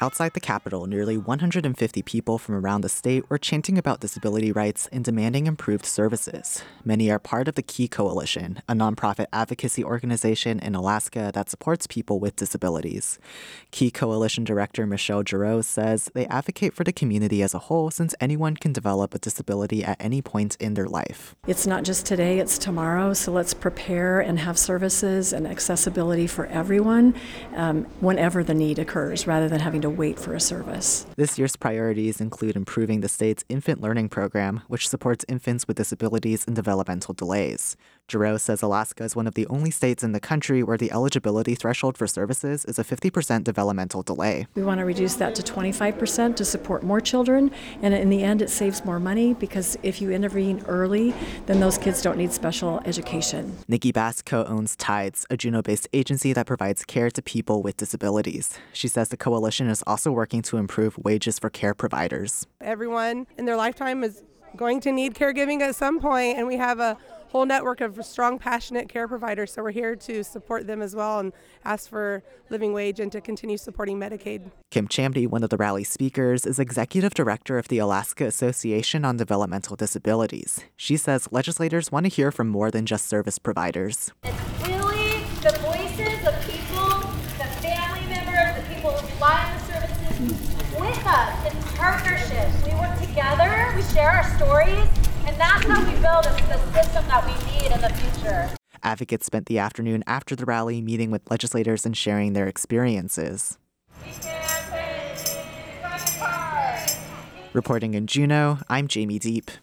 Outside the Capitol, nearly 150 people from around the state were chanting about disability rights and demanding improved services. Many are part of the KEY Coalition, a nonprofit advocacy organization in Alaska that supports people with disabilities. KEY Coalition Director Michelle Giroux says they advocate for the community as a whole since anyone can develop a disability at any point in their life. It's not just today, it's tomorrow, so let's prepare and have services and accessibility for everyone whenever the need occurs, rather than having to wait for a service. This year's priorities include improving the state's infant learning program, which supports infants with disabilities and developmental delays. Giroux says Alaska is one of the only states in the country where the eligibility threshold for services is a 50% developmental delay. We want to reduce that to 25% to support more children, and in the end it saves more money because if you intervene early, then those kids don't need special education. Nikki Bass co-owns Tides, a Juneau-based agency that provides care to people with disabilities. She says the coalition is also working to improve wages for care providers. Everyone in their lifetime is going to need caregiving at some point, and we have a whole network of strong, passionate care providers, so we're here to support them as well and ask for living wage and to continue supporting Medicaid. Kim Chamney, one of the rally speakers, is executive director of the Alaska Association on Developmental Disabilities. She says legislators want to hear from more than just service providers. It's really the voices of people, the family members, the people who rely on the services with us in partnerships. We work together, we share our stories, and that's how we build the system that we need in the future. Advocates spent the afternoon after the rally meeting with legislators and sharing their experiences. Reporting in Juneau, I'm Jamie Deep.